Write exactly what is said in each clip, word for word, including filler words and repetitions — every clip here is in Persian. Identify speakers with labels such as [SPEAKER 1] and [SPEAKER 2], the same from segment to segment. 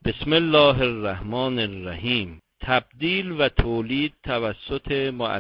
[SPEAKER 1] بسم الله الرحمن الرحیم. تبدیل و تولید توسط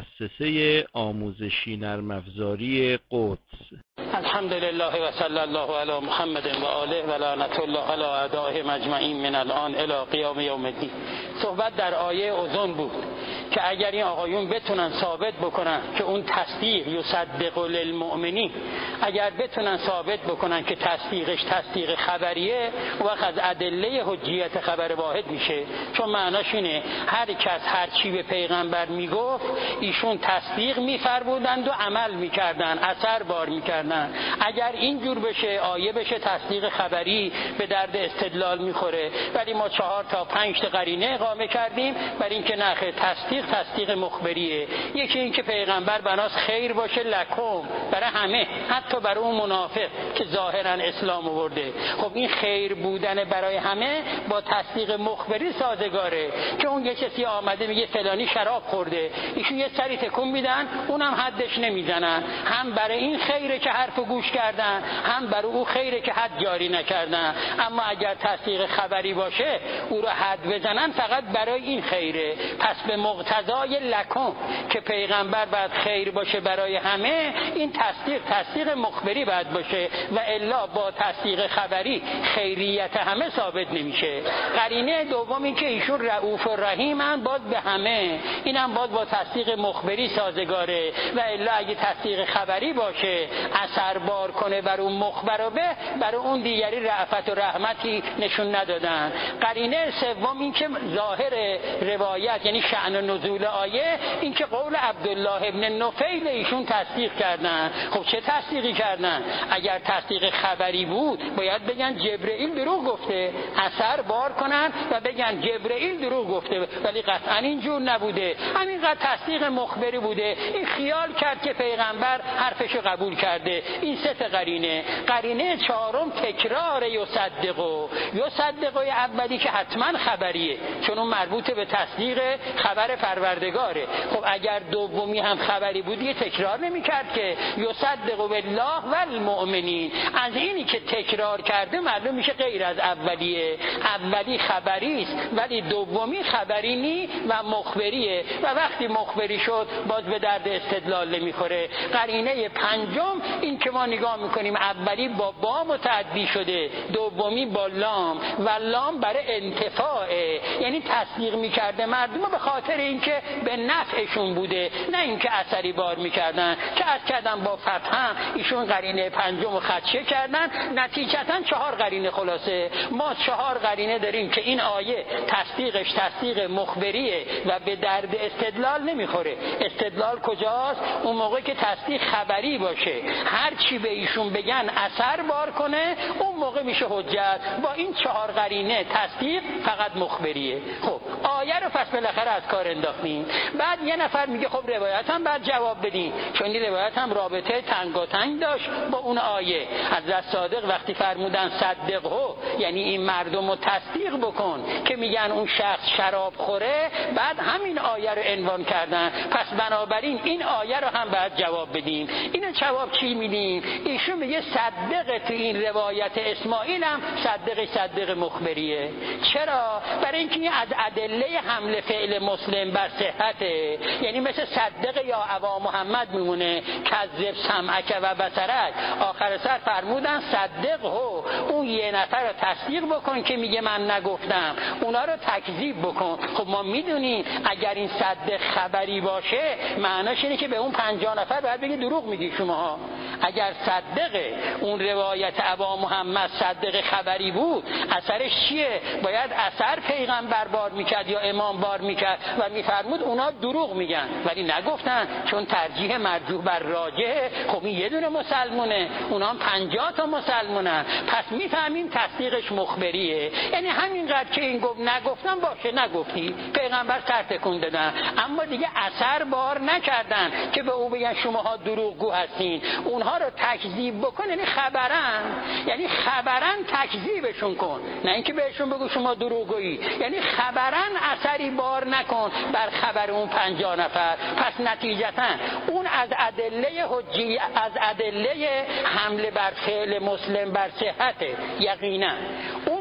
[SPEAKER 1] مؤسسه آموزشی نرم افزاری قدس.
[SPEAKER 2] الحمدلله و صلی الله علی محمد و آله و لعنت الله علی اعدائهم اجمعین من الان الی قیام یوم الدین. صحبت در آیه اوزون بود که اگر این آقایون بتونن ثابت بکنن که اون تصدیق یصدق للمؤمنین، اگر بتونن ثابت بکنن که تصدیقش تصدیق خبریه، وقت از ادله حجیت خبر واحد میشه. چون معناش اینه هر کس هر چی به پیغمبر میگفت ایشون تصدیق میفرمودند و عمل میکردن، اثر بار میکردن. اگر اینجور بشه آیه بشه تصدیق خبری، به درد استدلال میخوره. ولی ما چهار تا پنج تا قرینه اقامه کردیم برای اینکه نخه تصدیق تصدیق مخبریه. یکی این که پیغمبر بناس خیر باشه لکم، برای همه، حتی برای اون منافق که ظاهرا اسلام آورده. خب این خیر بودن برای همه با تصدیق مخبری سازگاره. که اون یه کسی آمده میگه فلانی شراب خورده، ایشون یه سری تکون میدن، اونم حدش نمیزنن. هم برای این خیره که حرفو گوش کردن، هم برای اون خیره که حد جاری نکردن. اما اگر تصدیق خبری باشه او رو حد بزنن، فقط برای این خیره. پس به مقتضای لکم که پیغمبر باید خیر باشه برای همه، این تصدیق تصدیق مخبری باید باشه و الا با تصدیق خبری خیریت همه ثابت نمیشه. قرینه دوم این که ایشون رؤوف و رحیمن، باز به همه، اینم باز با تصدیق مخبری سازگاره. و الا اگه تصدیق خبری باشه اثر بار کنه بر اون مخبر و به بر اون دیگری رأفت و رحمتی نشون ندادن. قرینه سوم این که ظاهر روایت یعنی شأن نزول آیه این که قول عبدالله ابن نفیل ایشون تصدیق کردن. خب چه تصدیقی کردن؟ اگر تصدیق خبری بود باید بگن جبرئیل دروغ گفته، اثر بار کنن و بگن جبرئیل دروغ گفته. ولی قطعا اینجور نبوده، همینقدر تصدیق مخبری بوده. این خیال کرد که پیغمبر حرفشو قبول کرده. این سه تا قرینه. قرینه چهارم تکرار یصدقو. یصدقو اولی که حتما خبریه، چون اون مربوط به تصدیق خبر پروردگاره. خب اگر دومی هم خبری بود یه تکرار نمی‌کرد که یصدق بالله و المؤمنین. از اینی که تکرار کرده معلوم میشه غیر از اولیه. اولی خبری است ولی دومی خبری نی و مخبریه، و وقتی مخبری شد باز به درد استدلال نمیخوره. قرینه پنجم این که ما نگاه میکنیم اولی با با متعدی شده، دومی با لام، و لام برای انتفاعه، یعنی تصدیق میکرده مردم به خاطر اینکه به نفعشون بوده، نه اینکه اثری بار میکردن. که از کردن با فتح ایشون قرینه پنجم خدشه کردن. نتیجتا چهار قرینه خلاصه. ما چهار قرینه داریم که این آیه تصدیقش تصدیق مخبریه و به درد استدلال نمیخوره. استدلال کجاست؟ اون موقع که تصدیق خبری باشه، هر چی به ایشون بگن اثر بار کنه، اون موقع میشه حجت. با این چهار قرینه تصدیق فقط مخبریه. خب آیه رو پس بالاخره از کار انداختیم. بعد یه نفر میگه خب روایت هم بعد جواب بدین، چون این روایت هم رابطه تنگاتنگ داشت با اون آیه. حضرت صادق وقتی فرمودن صدقه، یعنی این مردم رو تصدیق بکن که میگن اون شخص شراب خوره، بعد همین آیه رو عنوان کردن. پس بنابراین این آیه رو هم باید جواب بدیم. اینو جواب چی میدیم؟ ایشون میگه صدق تو این روایت اسماعیل هم صدق صدق مخبریه. چرا؟ برای اینکه از ادله حمل فعل مسلم بر صحته، یعنی مثل صدق یا ابا محمد میمونه، کذب سمعک و بصرک. آخر سر فرمودن صدق هو، اون یه نفر رو تصدیق بکن که میگه من نگفتم، اونا رو تکذیب بکن. خب ما میدونیم اگر این صدق خبری باشه معناش اینه که به اون پنجاه نفر باید بگه دروغ میگی شماها. اگر صدق اون روایت ابا محمد صدق خبری بود، اثرش چیه؟ باید اثر پیغمبر بار میکرد یا امام بار میکرد و میفرمود اونا دروغ میگن، ولی نگفتن، چون ترجیح مرجوح بر راجحه. خب این یه دونه مسلمونه، اونا هم پنجاه تا مسلمونن. پس میفهمیم تصدیقش مخبریه. یعنی همینقدر که این گفت نگفتن باشه، نگفتی، پیغمبر سر تکون دادن، اما دیگه اثر بار نکردن که به او بگن شماها دروغگو هستین. اونها رو تکذیب بکن، یعنی خبرن، یعنی خبرن تکذیبشون کن، نه اینکه بهشون بگو شما دروغگویی. یعنی خبرن اثری بار نکن بر خبر اون پنجاه نفر. پس نتیجتا اون از ادله حجی، از ادله حمله بر فعل مسلم بر صحت یقینا اون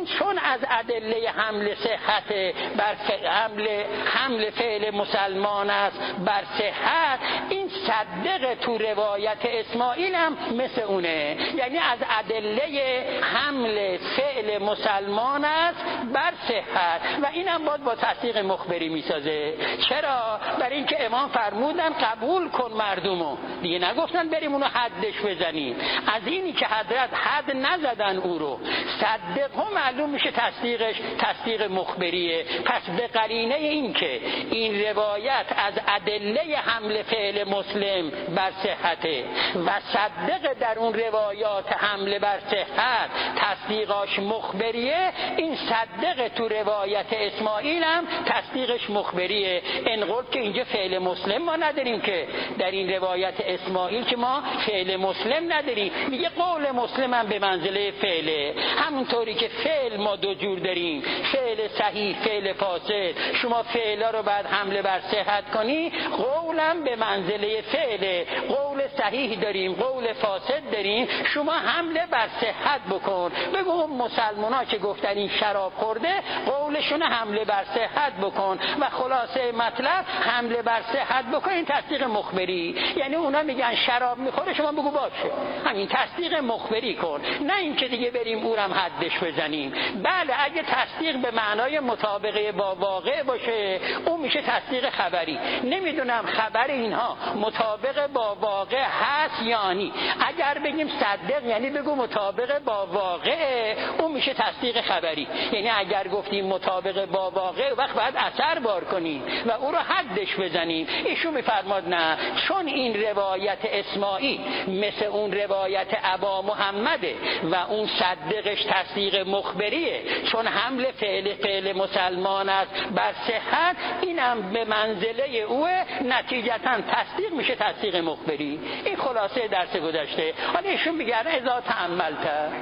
[SPEAKER 2] اون چون از ادله حمل صحت بر حمل حمل فعل مسلمان است بر صحت، این صدق تو روایت اسماعیل هم مثل اونه، یعنی از ادله حمل فعل مسلمان است بر صحت و اینم باید با تصدیق مخبری میسازه. چرا؟ برای اینکه امام فرمودن قبول کن مردمو، دیگه نگفتن بریم اونو حدش بزنیم. از اینی که حضرت حد نزدن او رو، صدق هم معلوم میشه تصدیقش تصدیق مخبریه. پس به قرینه این که این روایت از ادله حمل فعل مسلم بر صحته و صدق در اون روایات حمل بر صحت تصدیقاش مخبریه، این صدق تو روایت اسماعیل هم تصدیقش مخبریه. انقل که اینجا فعل مسلم ما نداریم، که در این روایت اسماعیل که ما فعل مسلم نداریم، میگه قول مسلم هم به منزله فعله. همونطوری که فعل ما دو جور داریم، فعل صحیح، فعل فاسد. شما فعلا رو بعد حمله بر صحت کنی، قولم به منزله فعله. قول صحیح داریم، قول فاسد داریم، شما حمله بر صحت بکن. بگو اون مسلمانا که گفتن این شراب خورده، قولشون حمله بر صحت بکن و خلاصه مطلب حمله بر صحت بکن. این تصدیق مخبری، یعنی اونا میگن شراب میخوره، شما بگو باشه، همین تصدیق مخبری کن، نه این که دیگه بریم اورم حدش بزنیم. بله اگه تصدیق به معنای مطابقه با واقع باشه، اون میشه تصدیق خبری. نمیدونم خبر اینها مطابق با واقع هست یا نی. اگر بگیم صدق یعنی بگو مطابق با واقع، اون میشه تصدیق خبری. یعنی اگر گفتیم مطابق با واقع، وقت باید اثر بار کنیم و او رو حدش بزنیم. ایشون میفرماد نه، چون این روایت اسماعیل مثل اون روایت ابا محمده و اون صدقش تصدیق مخبریه، چون حمل فعل فعل مسلمان است بر صحت، اینم به منزله اوه، نتیجتا تصدیق میشه تصدیق مخبری. این خلاصه درس گذشته. حالا ایشون میگن اذا تأملت.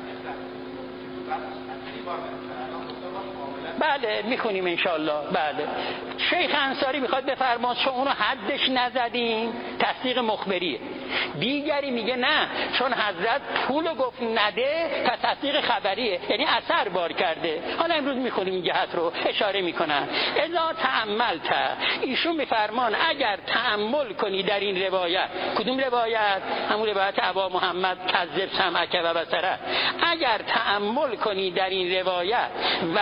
[SPEAKER 2] بله میخونیم انشالله. بله شیخ انصاری میخواد بفرماد چون اونو حدش نزدیم تصدیق مخبریه. دیگری میگه نه، چون حضرت پولو گفت نده پس تصدیق خبریه، یعنی اثر بار کرده. حالا امروز میخونیم این جهت رو اشاره میکنن. اذا تأملت، ایشون میفرمان اگر تأمل کنی در این روایت. کدوم روایت؟ همون روایت ابا محمد کذب سمعک و بصره. اگر تأمل کنی در این روایت و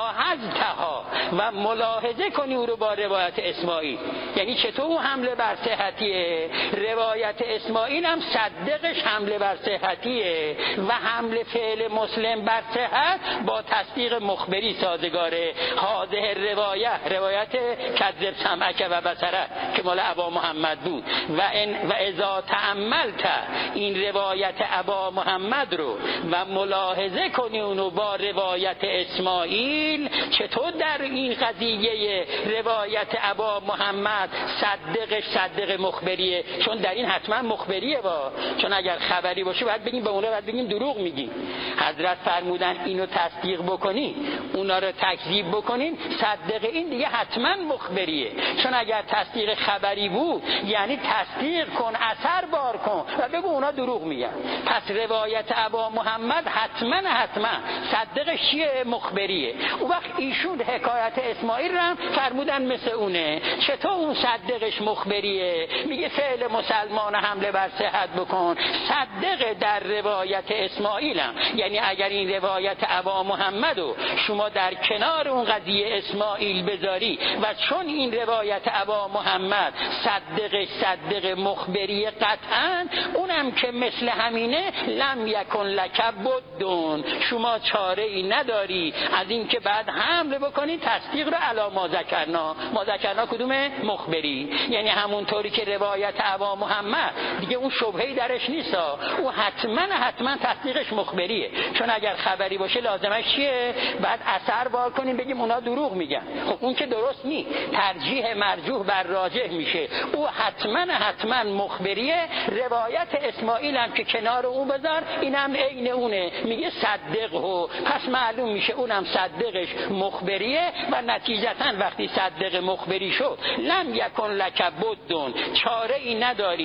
[SPEAKER 2] لاحظتها و ملاحظه کنی او رو با روایت اسماعیل، یعنی چطور اون حمله بر صحتیه، روایت اسماعیل هم صدقش حمله بر صحتیه و حمله فعل مسلم بر صحت با تصدیق مخبری سازگاره. هذه روایت روایت کذب سمعک و بصره که مال ابا محمد بود. و ان و اذا تأملت، این روایت ابا محمد رو و ملاحظه کنی اونو با روایت اسماعیل، چطور در این قضیه روایت ابا محمد صدقش صدق مخبریه، چون در این حتما مخبریه با، چون اگر خبری باشه باید بگیم به اونا باید بگیم دروغ میگیم. حضرت فرمودن اینو تصدیق بکنی، اونا رو تکذیب بکنین، صدق این دیگه حتما مخبریه. چون اگر تصدیق خبری بود یعنی تصدیق کن، اثر بار کن و بگو اونا دروغ میگن. پس روایت ابا محمد حتما حتما صدقش چیه؟ مخبریه. اون وقت ایشون حکایت اسماعیل رو هم فرمودن مثل اونه. چطور اون صدقش مخبریه؟ میگه فعل مسلمان حمله بر صحت بکن، صدق در روایت اسماعیل هم. یعنی اگر این روایت ابا محمد رو شما در کنار اون قضیه اسماعیل بذاری و چون این روایت ابا محمد صدقش صدق مخبریه قطعا، اونم که مثل همینه، لم یکن لک بدون، شما چاره ای نداری از این که بعد حمله بکنی تصدیق رو علی ما ذکرنا. ما ذکرنا کدومه؟ مخبری. یعنی همونطوری که روایت ابا محمد دیگه اون شبهه‌ای درش نیست، او حتما حتما تصدیقش مخبریه. چون اگر خبری باشه لازمش چیه؟ بعد اثر بار کنیم بگیم اونا دروغ میگن. خب اون که درست نی، ترجیح مرجوح بر راجح میشه. او حتما حتما مخبریه. روایت اسماعیل هم که کنار اون بذار، اینم عین اونه، میگه صدقه، پس معلوم میشه اونم صدقش مخبریه و نتیجتا وقتی صدق مخبری شد، لم یکن لک بدون، چاره ای نداری جز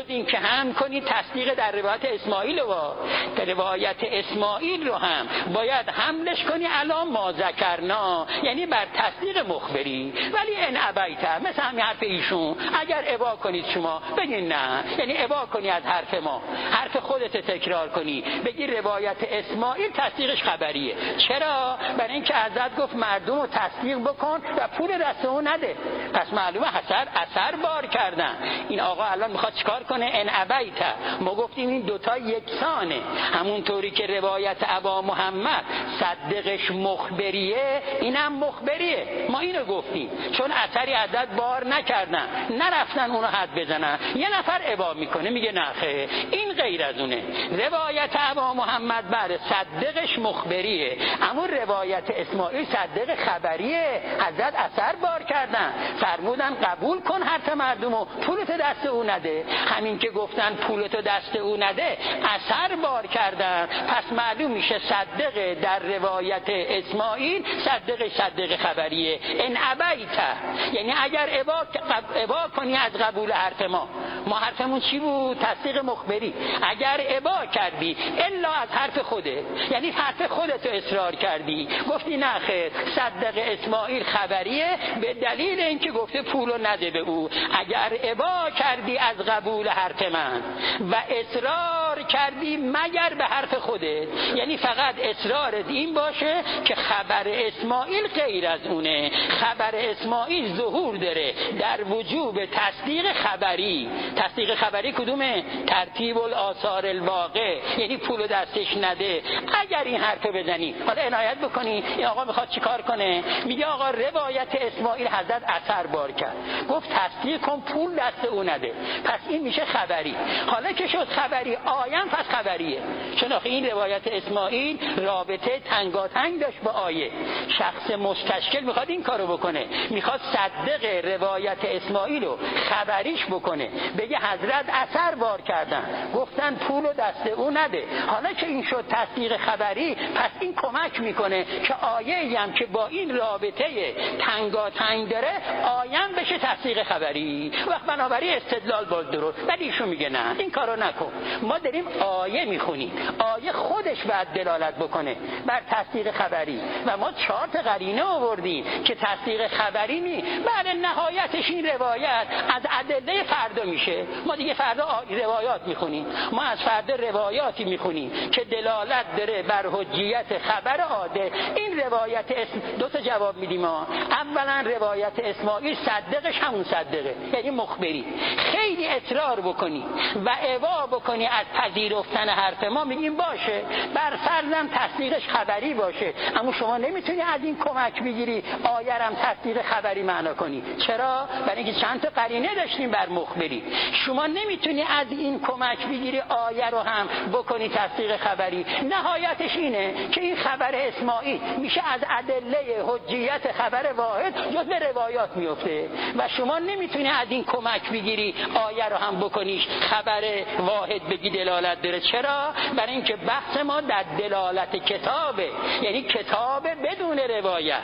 [SPEAKER 2] جز این که هم کنید تصدیق در روایت اسماعیل و در روایت اسماعیل رو هم باید حملش کنی علی ما ذکرنا، یعنی بر تصدیق مخبری. ولی ان ابیت، مثل همین حرف ایشون، اگر ابا کنید شما بگین نه، یعنی ابا کنی از حرف ما، حرف خودت تکرار کنی، بگی روایت اسماعیل تصدیقش خبریه. چرا؟ برای اینکه حضرت گفت مردم رو تصدیق بکن و پول دست اون نده. پس معلومه اثر اثر بار کردن. این آقا الان میخواد چیکار کنه؟ ان ابیت. ما گفتیم این دوتا یکسانه، همونطوری که روایت ابا محمد صدقش مخبریه، اینم مخبریه. ما اینو گفتیم چون اثری عدد بار نکردن، نرفتن اونو حد بزنن. یه نفر ابا میکنه میگه نه خیر، این غیر از اونه. روایت ابا محمد بعد صدقش مخبریه، اما روایت اسماعیل صدق خبریه. حضرت اثر بار کردن، فرمودن قبول کن حرف مردمو، پولت دست او نده. همین که گفتن پولتو دست او نده، اثر بار کردن. پس معلوم میشه صدق در روایت اسماعیل صدق صدق خبریه. ان ابیت، یعنی اگر ابا, ابا کنی از قبول حرف ما، ما حرفمون چی بود؟ تصدیق مخبری. اگر ابا کردی الا از حرف خوده، یعنی حرف خودتو اصرار کردی، گفتی نه خیر صدق اسماعیل خبریه به دلیل اینکه گفته پولو نده به او. اگر ابا کردی از قبول حرف من و اصرار کردی مگر به حرف خودت، یعنی فقط اصرارت این باشه که خبر اسماعیل غیر از اونه، خبر اسماعیل ظهور داره در وجوب تصدیق خبری. تصدیق خبری کدومه؟ ترتیب الآثار الواقع، یعنی پولو دستش نده. اگر این حرفو بزنی، حالا عنایت بکنی این آقا میخواد چیکار کنه؟ میگه آقا روایت اسماعیل حضرت اثر بار کرد، گفت تصدیق کن پول دست او نده، پس این میشه خبری. حالا که شد خبری آیم، پس خبریه. چون آخه این روایت اسماعیل رابطه تنگاتنگ داشت با آیه. شخص مستشکل میخواد این کارو بکنه، میخواد صدق روایت اسماعیل رو خبریش بکنه، بگه حضرت اثر بار کردن، گفتن پولو دست او نده. حالا که این شد تصدیق خبری، پس این کمک میکنه که آیه هم که با این رابطه تنگاتنگ داره آیم بشه تصدیق خبری. وقت بنابراین استدلال باز درست. ولی ایشون میگه نه این کارو نکن، ما داریم آیه میخونیم، آیه خودش باید دلالت بکنه بر تصدیق خبری و ما چهار تا قرینه آوردیم که تصدیق خبری نی. بعد نهایتش این روایت از ادله فردا میشه. ما دیگه فردا روایات میخونیم، ما از فردا روایاتی میخونیم که دلالت داره بر حجیت خبر عادل. این روایت اسم دو تا جواب میدیم ما. اولا روایت اسماعیل صدقش همون صدقه، یعنی مخبری. خیلی اصرار بکنی و ابا بکنی از پذیرفتن حرف ما، میگیم باشه، بر فرضم تصدیقش خبری باشه، اما شما نمیتونی از این کمک بگیری آیرم تصدیق خبری معنا کنی. چرا؟ برای اینکه چند تا قرینه داشتیم بر مخبری. شما نمیتونی از این کمک بگیری آیه رو هم بکنی تصدیق خبری. نهایتش اینه که این خبر اسماعیل میشه از ادله حجیت خبر واحد جز به روایات میفته و شما نمیتونی از این کمک بگیری آیه رو هم بکنیش خبر واحد بگی دلالت داره. چرا؟ برای اینکه بحث ما در دلالت کتابه، یعنی کتاب بدون روایت.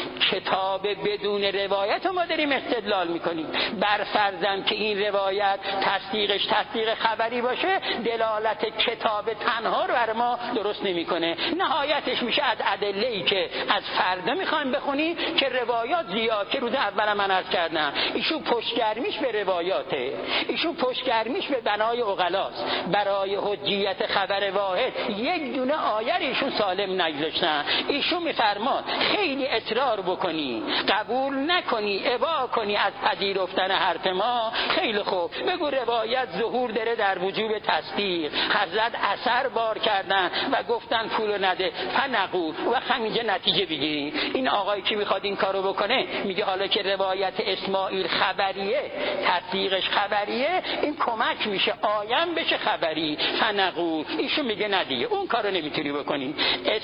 [SPEAKER 2] کتاب بدون روایت ما داریم استدلال میکنیم. بر فرضم که این روایت تصدیقش تصدیق خبری باشه، دلالت کتاب تنها رو بر ما درست نمیکنه. نهایتش میشه از ادله‌ای که از فردا میخوایم بخونی که روایات زیاد، که روز اول من عرض کردم ایشون پشتگرمیش به روایاته، ایشون پشتگرمیش به بنای عقلاست. برای حجیت خبر واحد یک دونه آیه ایشون سالم نگذاشتن. ایشون میفرمان خیلی اصرار بکنی، قبول نکنی، ابا کنی از پذیرفتن حرف ما، خیلی خوب بگو روایت ظهور داره در وجوب تصدیق، حضرت اثر بار کردن و گفتن پولو نده، فنقول و همینجا نتیجه بگیری. این آقایی که میخواد این کارو بکنه میگه حالا که روایت اسماعیل خبریه، تصدیقش خبریه، این کمک میشه آیم بشه خبری. فنقول، ایشون میگه نه دیگه اون کارو نمیتونی بکنی.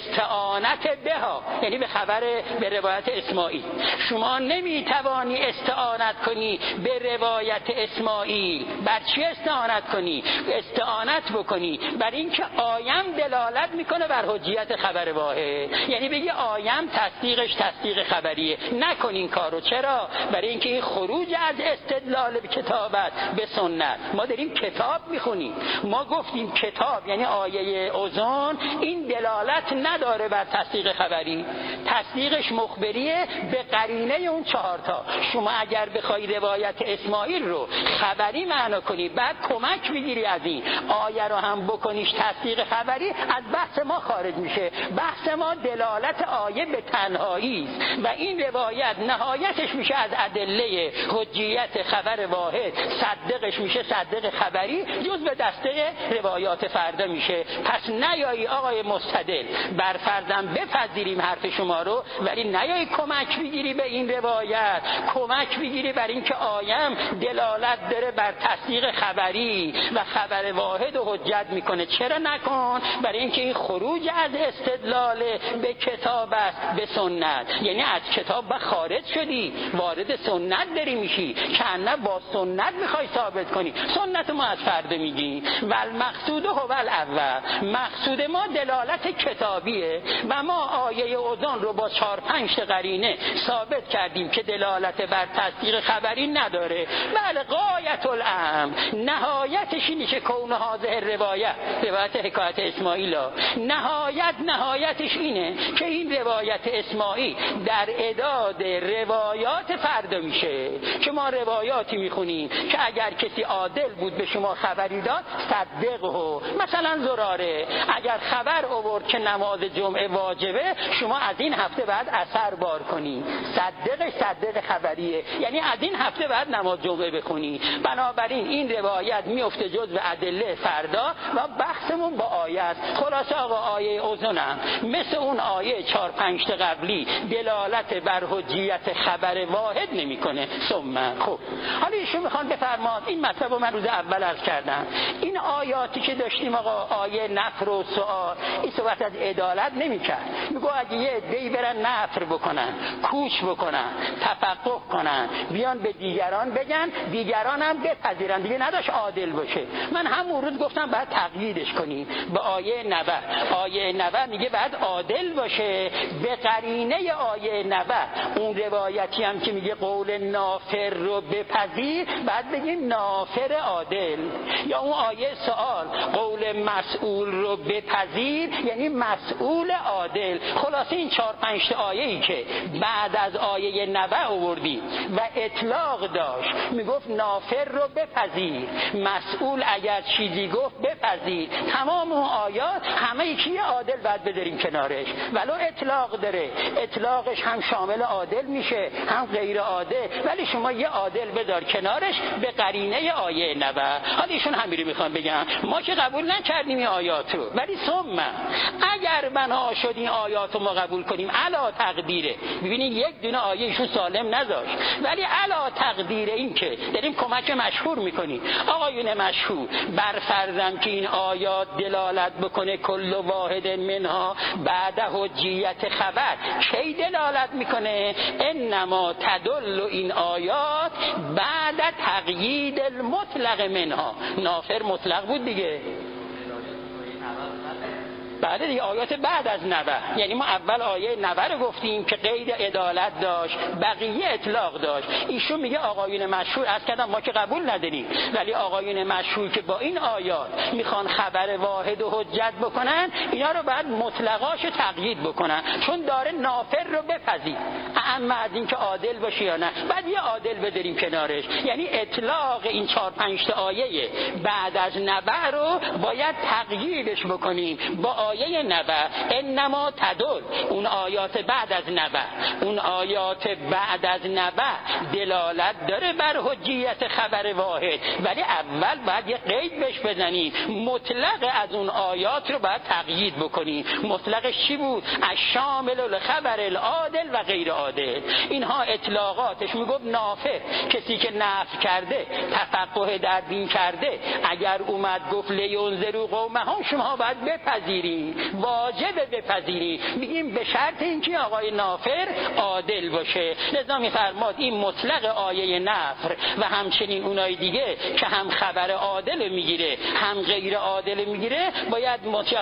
[SPEAKER 2] استعانت بها یعنی به خبر به روایت اسماعیل، شما نمیتوانی استعانت کنی به روایت اسماعیل. بر چی استعانت کنی؟ استعانت بکنی بر اینکه آیم دلالت میکنه بر حجیت خبر واحد، یعنی بگی آیم تصدیقش تصدیق خبریه. نکن این کارو. چرا؟ برای اینکه این خروج از استدلال به کتابت به سنت. ما داریم کتاب میخونیم، ما گفتیم کتاب یعنی آیه اوزون این دلالت نداره بر تصدیق خبری، تصدیقش مخبریه به قرینه اون چهارتا. شما اگر بخوای روایت اسماعیل رو خبری معنا کنی بعد کمک میگیری از این آیه رو هم بکنیش تصدیق خبری، از بحث ما خارج میشه. بحث ما دلالت آیه به تنهایی است و این روایت نهایتش میشه از ادله حجیت خبر واحد، صدقش میشه صدق خبری، جز به دسته روایات فردا میشه. پس نیایی آقای مستدل بر فردم بپذیریم حرف شما رو، ولی نیایی کمک بگیری به این روایت، کمک بگیری بر اینکه آیم دلالت داره بر تصدیق خبری و خبر واحد و حجت میکنه. چرا نکن؟ برای اینکه این خروج از استدلال به کتاب است به سنت، یعنی از کتاب با خارج شدی وارد سنت داری میشی که نه با سنت میخوای ثابت کنی. سنت ما از فرد میگی و المقصود هو الاول، مقصود ما دلالت کتابیه و ما آیه اوزان رو با چهار پنج قرینه ثابت کردیم که دلالت بر تصدیق خبری نداره. بله غایت الامر، نهایتش اینه که کون هذه روایت، روایت حکایت اسماعیل، نهایت نهایتش اینه که این روایت اسماعیل در اعداد روایات فردا میشه که ما روایاتی میخونیم که اگر کسی عادل بود به شما خبری داد صدقه. مثلا زراره اگر خبر آورد که نماز جمعه واجبه، شما از این هفته بعد اثر بار کنی، صدقش صدق خبریه، یعنی از این هفته بعد نماز جمعه بخونی. بنابراین این روایت میفته جز به ادله فردا و بحثمون با آیه است. خلاصه آقا آیه اوزنم مثل اون آیه چهار پنج تا قبلی دلالت بر حجیت خبر واحد نمیکنه. ثم خب حالا ایشون میخوان بفرماد، این مطلب رو من روز اول عرض کردم، این آیاتی که داشتیم آقا آیه نفر و سؤال، این صحبت از عدالت نمیکرد. میگو اگه یه عده‌ای برن نفر بکنن، کوچ بکنن، تفقه کنن، بیان به دیگران بگن، دیگران هم بپذیرن، دیگه نداشت عادل باشه. من همون روز گفتم بعد تقییدش کنیم به آیه نود. آیه نود میگه بعد عادل باشه به قرینه آیه نود. اون روایتی هم که میگه قول نافر رو بپذیر، بعد بگیم نافر عادل. یا اون آیه سوال قول مسئول رو بپذیر یعنی مسئول عادل. خلاصه این چهار پنج آیه‌ای که بعد از آیه نود آوردیم و اطلاق داشت، میگفت نافر رو بپذیر، مسئول اگر چیزی گفت بپذیر، تمام اون آیات همه یکی عادل بعد بذاریم کنارش. ولو اطلاق داره، اطلاقش هم شامل عادل میشه هم غیر عادل، ولی شما یه عادل بذار کنارش به قرینه آیه نود. حالا ایشون همین رو میخوام بگم، ما که قبول نکردیم این آیات رو، ولی ثم اگر بنا شد این آیات رو ما قبول کنیم علا تقدیره، ببینید یک دونه آیه ایشون سالم نذاشت، ولی علا تقدیره این که داریم کمک مشهور میکنیم. آقایون مشهور بر فرضم که این آیات دلالت بکنه کل واحد منها بعد حجیت خبر، کی دلالت میکنه؟ انما تدل این آیات بعد تقیید المطلق منها. نافر مطلق بود دیگه، بعد دیگه آیات بعد از نود، یعنی ما اول آیه نود رو گفتیم که قید عدالت داشت، بقیه اطلاق داشت. ایشون میگه آقایون مشهور، از کردم ما که قبول نداریم، ولی آقایون مشهور که با این آیات میخوان خبر واحد و حجت بکنن، اینا رو بعد مطلقاش تقیید بکنن، چون داره نافر رو بپذیر، اما از این که عادل باشه یا نه، بعد یه عادل بذاریم کنارش. یعنی اطلاق این چهار پنج تا آیه بعد از نود رو باید تقییدش بکنیم با آیه نود. انما تدل، اون آیات بعد از نود، اون آیات بعد از نود دلالت داره بر حجیت خبر واحد، ولی اول باید یه قید بهش بزنیم، مطلق از اون آیات رو باید تقیید بکنیم. مطلقش چی بود؟ الشامل الخبر العادل و غیر عادل. عادل. اینها اطلاقاتش. میگفت نافر کسی که نفی کرده، تفقه در دین کرده، اگر اومد گفت لینذروا قومهم شما باید بپذیرید، واجب بپذیرید. میگیم به شرط اینکه آقای نافر عادل باشه. لذا میفرماد این مطلق آیه نفر و همچنین اونای دیگه که هم خبر عادل میگیره هم غیر عادل میگیره باید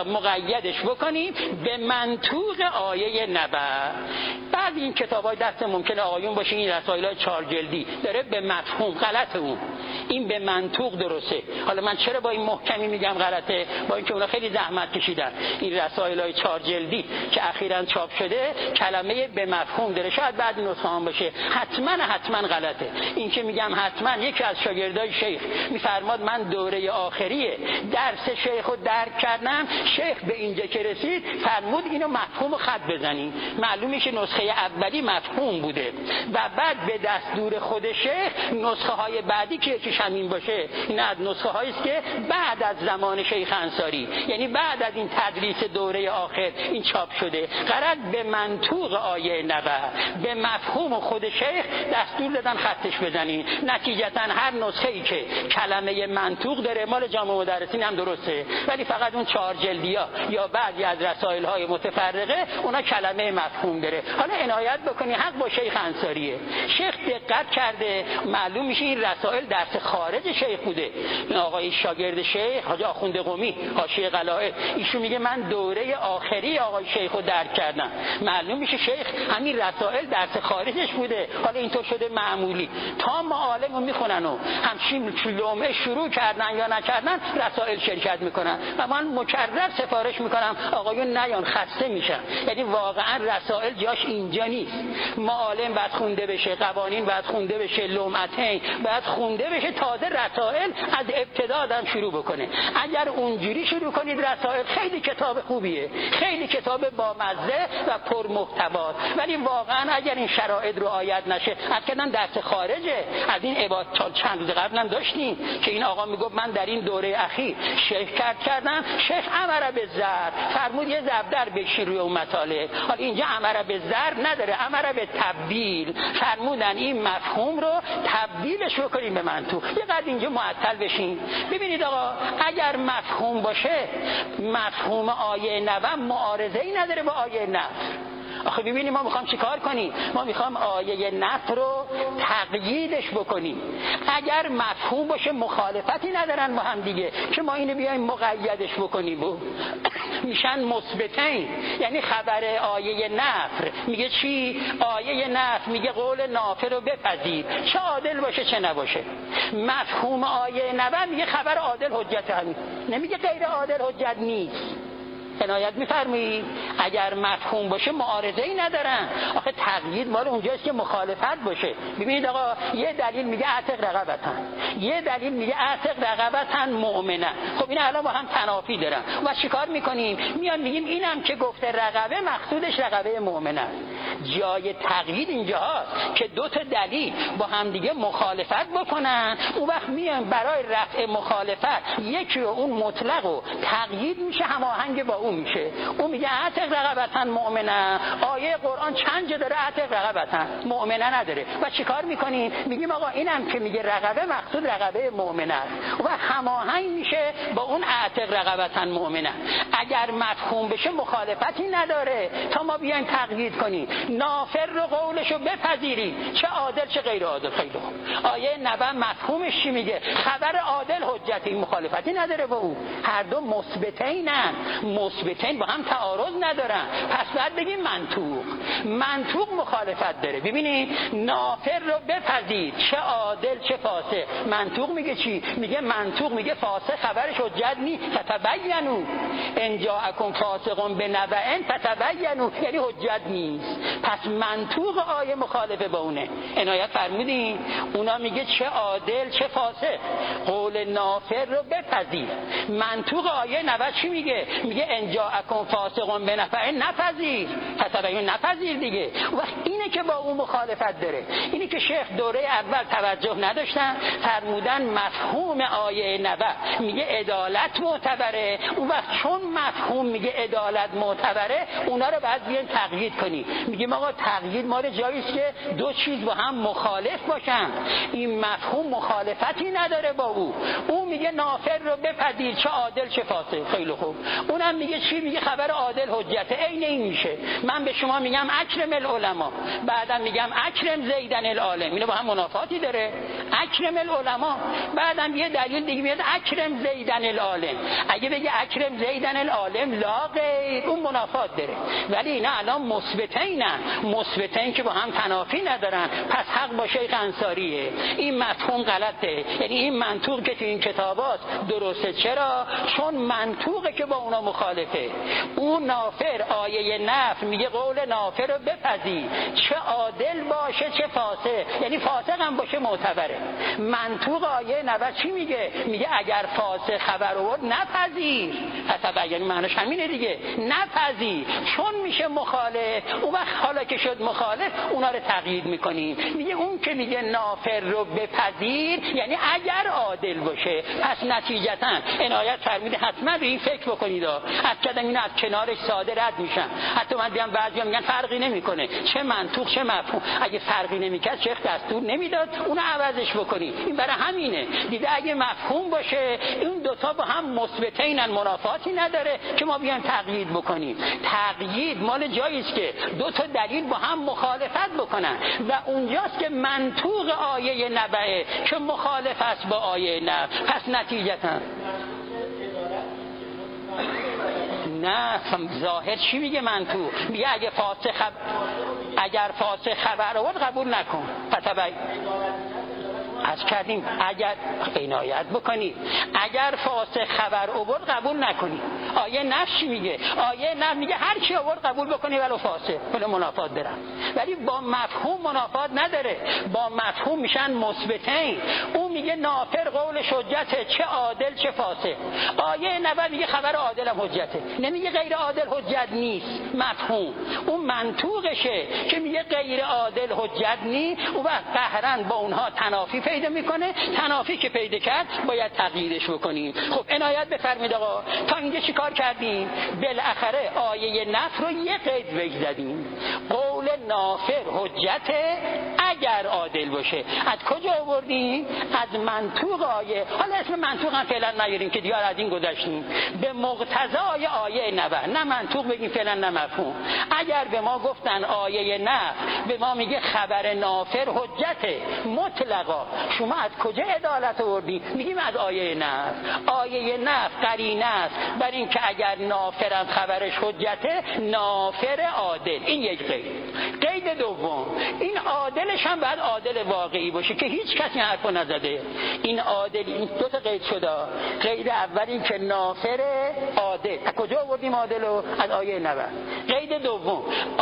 [SPEAKER 2] مقیدش بکنیم به منطوق آیه نبع. بعد این کتابای دست ممکنه آقایون باشه این رسائل چهار جلدی داره به مفهوم غلط، اون این به منطوق درسته. حالا من چرا با این محکمی میگم غلطه؟ با اینکه اونا خیلی زحمت کشیدن این رسائل چهار جلدی که اخیراً چاپ شده کلمه به مفهوم داره. شاید بعد نسخه هم باشه، حتما حتما غلطه. این که میگم حتما، یکی از شاگردای شیخ میفرماد من دوره آخریه درس شیخو درک کردم، شیخ به اینجا که رسید فرمود اینو مفهوم خط بزنین. معلومه که نسخه اولی مفهوم بوده و بعد به دستور خود شیخ نسخه های بعدی که یکیش همین باشه، این از نسخه هایی است که بعد از زمان شیخ انصاری، یعنی بعد از این تدریس دوره آخر این چاپ شده. قرار به منطوق آیه نبع، به مفهوم خود شیخ دستور دادن خطش بزنین. نتیجتا هر نسخه ای که کلمه منطوق داره مال جامع مدرسین هم درسته، ولی فقط اون چهار جلدیا یا بعضی از رسائل های متفرقه اونا کلمه مفهوم داره. حالا عنایت بکنی حق با شیخ انصاریه. شیخ دقت کرده، معلوم میشه این رسائل درس خارج شیخ بوده. این آقای شاگرد شیخ حاجی آخوند قمی حاشیه قلائد، ایشون میگه من دوره آخری آقای شیخو درک کردم. معلوم میشه شیخ همین رسائل درس خارجش بوده. حالا اینطور شده معمولی تا معالمو میخونن و همچین لومه شروع کردن یا نکردن رسائل شرکت میکنن و من مکرر سفارش میکنم آقایون نیان خسته میشن. یعنی واقعا رسائل جاش اینجا نیست. معالم باید خونده بشه، قوانین باید خونده بشه، لومعتین باید خونده بشه، تازه رسائل از ابتدا آدم شروع بکنه. اگر اونجوری شروع کنید رسائل خیلی کتاب خوبیه، خیلی کتاب بامزه و پرمحتوا، ولی واقعا اگر این شرایط رعایت نشه، اصلا درس خارجه. از این عبارت چند روز قبلا داشتیم که این آقا میگفت من در این دوره اخیر شیخ کرد کردم، شیخ امر به زر فرمود یه زبدر بکشین روی اون مطالب. حالا اینجا امر به زر نداره، امر به تبدیل. فرمودن این مفهوم رو تبدیلش بکنیم به منطوق. یه قدر اینجا معطل بشین. ببینید آقا اگر مفهوم باشه، مفهوم آیه نبع معارضه‌ای نداره با آیه نفر. آخه ببینیم ما میخوام چیکار کنیم؟ ما میخوام آیه نفر رو تقییدش بکنیم. اگر مفهوم باشه مخالفتی ندارن با هم دیگه که ما اینو بیایم مقیدش بکنیم و میشن مثبتین. یعنی خبر آیه نفر میگه چی؟ آیه نفر میگه قول نافر رو بپذیر، چه عادل باشه چه نباشه. مفهوم آیه نبع میگه خبر عادل حجت همین، نمیگه غیر عادل حجت نیست. عنایت میفرمایید اگر مفهوم باشه معارضه‌ای ندارن. آخه تقیید مال اونجاست که مخالفت باشه. ببینید آقا یه دلیل میگه اعتق رقبتن، یه دلیل میگه اعتق رقبتن مؤمنه. خب اینا الان با هم تنافی دارن و چیکار میکنیم؟ میان میگیم اینم که گفته رقبه مقصودش رقبه مؤمنه. جای تقیید اینجاست که دو تا دلیل با هم دیگه مخالفت بکنن، اون وقت میان برای رفع مخالفت یکی رو اون مطلق و تقیید میشه هماهنگ با اون میشه. اون میگه اعتق رقبتن مؤمنه. آیه قرآن چند جا داره اعتق رقبتن مؤمنه نداره و چیکار میکنیم؟ میگیم آقا اینم که میگه رقبه مقصود رقبه مؤمنه است و هماهنگ میشه با اون اعتق رقبتن مؤمنه. اگر مفهوم بشه مخالفتی نداره تا ما بیایم تقیید کنیم. نافر رو قولشو بپذیرید، چه عادل چه غیر عادل. خیلی خوب. آیه نبع مفهومش چی میگه؟ خبر عادل حجتی، مخالفتی نداره با اون. هر دو مثبتینن، مثبتین با هم تعارض ندارن. پس بعد بگیم منطوق. منطوق مخالفت داره. ببینید نافر رو بپذیر، چه عادل چه فاسق. منطوق میگه چی؟ میگه منطوق میگه فاسق خبرش حجت نیست. فتبینوا ان جاءکم فاسق بنبأ فتبینوا، یعنی حجت نیست. پس منطوق آیه مخالفه با اونه. عنایت فرمودین اونا میگه چه عادل چه فاسق. قول نافر رو بپذیر. منطوق آیه نبع چی میگه؟ میگه ان ان جاءکم فاسق بنبأ نپذیر، فتبین نپذیر دیگه. وقت اینه که با اون مخالفت داره. اینه که شیخ دوره اول توجه نداشتن، فرمودن مفهوم آیه نبأ میگه عدالت معتبره، اون وقت چون مفهوم میگه عدالت معتبره اونا رو باید بیان تقیید کنی. میگه آقا تقیید مال جایی است که دو چیز با هم مخالف باشن، این مفهوم مخالفتی نداره با او. اون میگه نافر رو بپذیر چه عادل چه فاسق، خیلی خوب. اونم میگه چی؟ میگه خبر عادل حجته. عین این میشه من به شما میگم اکرم العلماء، بعدم میگم اکرم زیدن العالم، اینو با هم منافاتی داره. اکرم العلماء، بعدم یه دلیل دیگه میاد اکرم زیدن العالم. اگه بگه اکرم زیدن العالم لا غیر، اون منافات داره. ولی اینا الان مثبتینن، مثبتین که با هم تنافی ندارن. پس حق با شیخ انصاریه، این مفهوم غلطه. یعنی این منطوق که تو این کتابات درسته. چرا؟ چون منطوقه که با اونا مخالفه. اون نافر آیه نفی میگه قول نافر رو بپذیر چه عادل باشه چه فاسق، یعنی فاسق هم باشه معتبره. منطوق آیه نفی چی میگه؟ میگه اگر فاسق خبر آورد نپذیر. حتی یعنی معنیش همینه دیگه، نپذیر. چون میشه مخالف، اون وقت حالا که شد مخالف اونا رو تقیید میکنیم. میگه اون که میگه نافر رو بپذیر یعنی اگر عادل باشه. پس نتیجتا عنایت فرموده حتما به این فکر بکنید. از کدام این از کنارش ساده رد میشن. حتی من دیدم بعضیا میگن فرقی نمیکنه چه منطوق چه مفهوم. اگه فرقی نمیکرد شیخ دستور نمیداد اونو عوضش بکنی. این برای همینه دیده اگه مفهوم باشه این دوتا با هم مثبتینن، منافاتی نداره که ما بیایم تقیید بکنیم. تقیید مال جایی است که دو تا دلیل با هم مخالفت بکنن و اونجاست که منطوق آیه نبأ که مخالف است با آیه نبأ. پس نتیجتا نه ظاهر چی میگه؟ منطوق میگه اگه فاسق خب... اگر فاسق خبر آورد قبول نکن. فتبین از کردیم اگر عنایت بکنید اگر فاسق خبر آورد قبول نکنید. آیه نفس میگه؟ آیه نفس میگه هر کی آورد قبول بکنی ولو فاسق، ولو منافات داره. ولی با مفهوم منافات نداره، با مفهوم میشن مثبتین. اون میگه نافر قول حجته چه عادل چه فاسق. آیه نفس میگه خبر عادل هم حجته، نمیگه غیر عادل حجت نیست. مفهوم اون منطوقشه که میگه غیر عادل حجت نیست. اون وقت قهرن با اونها تنافی پیدا میکنه. تنافی که پیدا کرد باید تغییرش بکنیم. خب عنایت بفرمایید آقا تا اینجا چیکار کردیم؟ بالاخره آیه نفی رو یه قید بگذاریم. قول نافر حجت اگر عادل باشه. از کجا آوردیم؟ از منطوق آیه. حالا اسم منطوق هم فعلا نیاریم که دیار از این گذشتیم. به مقتضای آیه نبأ، نه منطوق بگیم فعلا نه مفهوم. اگر به ما گفتن آیه نفی به ما میگه خبر نافر حجت مطلقا، شما از کجا عدالت آوردی؟ میگیم از آیه نفی. آیه نفی قرینه است بر این که اگر نافرم خبرش حجته نافر عادل. این یک قید. قید دوم این عادلش هم باید عادل واقعی باشه که هیچ کسی حرفو نزده. این عادل، این دو تا قید شده. قید اول این که نافر عادل. از کجا آوردیم عادلو؟ از آیه نفی. قید دوم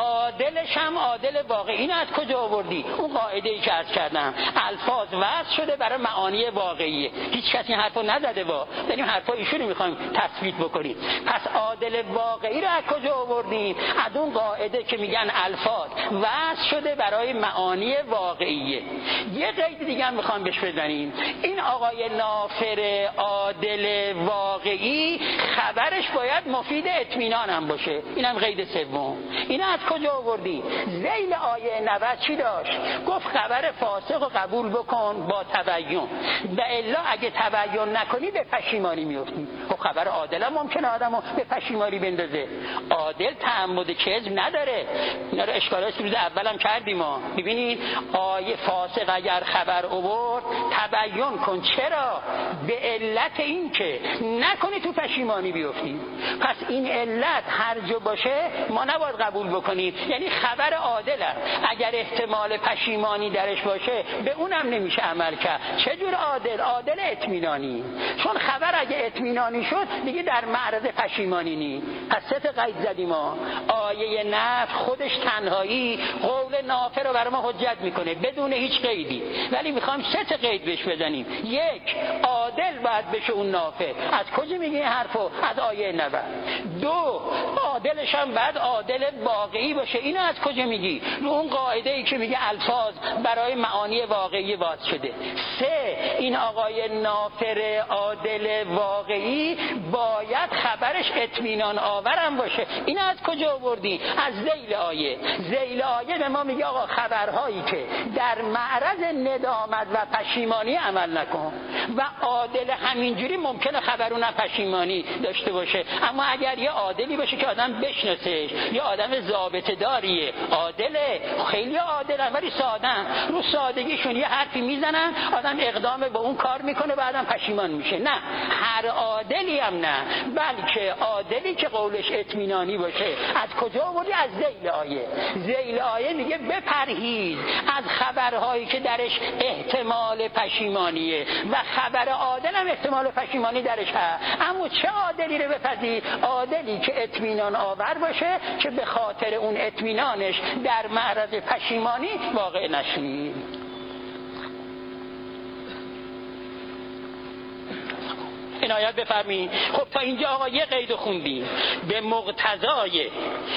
[SPEAKER 2] عادلش هم عادل واقعی. این از کجا آوردی؟ اون قاعده ای که عرض کردم الفاظ وضع شده برای معانی واقعیه. هیچ کسی حرفو نزده. با داریم حرفای ایشون رو میخوایم تثبیت بکنیم. پس عادل واقعی رو از کجا آوردیم؟ از اون قاعده که میگن الفاظ وضع شده برای معانی واقعیه. یه قید دیگه هم میخوام بهش بزنیم. این آقای نافر عادل واقعی خبرش باید مفید اطمینان هم باشه. اینم قید سوم. اینا از کجا آوردی؟ ذیل آیه نود چی داشت؟ گفت خبر فاسق رو قبول بکن با تبیین، و الا اگه تبیین نکنی به پشیمانی میفتی. خب خبر عادل هم ممکنه آدمو به پشیمانی بندازه. عادل تعمد کذب نداره. اینا رو اشکالات روز اولم کردیم ما. ببینید آیه فاسق اگر خبر آورد تبیین کن. چرا؟ به علت این که نکنی تو پشیمانی بیفتی. پس این علت هر جا باشه ما نباید قبول بکنیم. یعنی خبر عادله اگر احتمال پشیمانی درش باشه به اونم نمیشه عمل کرد. چه جور عادل؟ عادل اطمینانی. چون خبر اگه اطمینانی شد دیگه در معرض پشیمانی نی. پس سه تا قید زدیم ما. آیه نفی خودش تنهایی قول نافر رو برای ما حجت میکنه بدون هیچ قیدی، ولی میخوام سه تا قید بهش بزنیم. یک، عادل باید بشه اون نافر. از کجا میگه این حرفو؟ از آیه نبأ. دو، عادلش هم باید عادل واقعی باشه. اینو از کجا میگی؟ رو اون قاعده ای که میگه الفاظ برای معانی واقعی واضح شده. سه، این آقای نافر عادل واقعی باید خبرش اطمینان آورم باشه. این از کجا آوردی؟ از ذیل آیه. ذیل آیه به ما میگه آقا خبرهایی که در معرض ندامت و پشیمانی عمل نکن. و عادل همینجوری ممکنه خبر و پشیمانی داشته باشه، اما اگر یه عادلی باشه که آدم بشناسه، یه آدم ضابطه داریه، عادله، خیلی عادله ولی ساده، رو سادگیشون یه حرفی میزنن آدم اقدام به اون کار میکنه بعدم پشیمان میشه. نه، هر عادلی هم نه، بلکه عادلی که قولش اطمینانی باشه. از کجا آوردی؟ از ذیل آیه. ذیل آیه میگه بپرهیز از خبرهایی که درش احتمال پشیمانیه و خبر عادل هم احتمال پشیمانی درش هست. اما چه عادلی رو بپذیر؟ عادلی که اطمینان آور باشه که به خاطر اون اطمینانش در معرض پشیمانی واقع نشی. عنایت بفرمایید. خب تا اینجا آقا یه قید خوندیم به مقتضای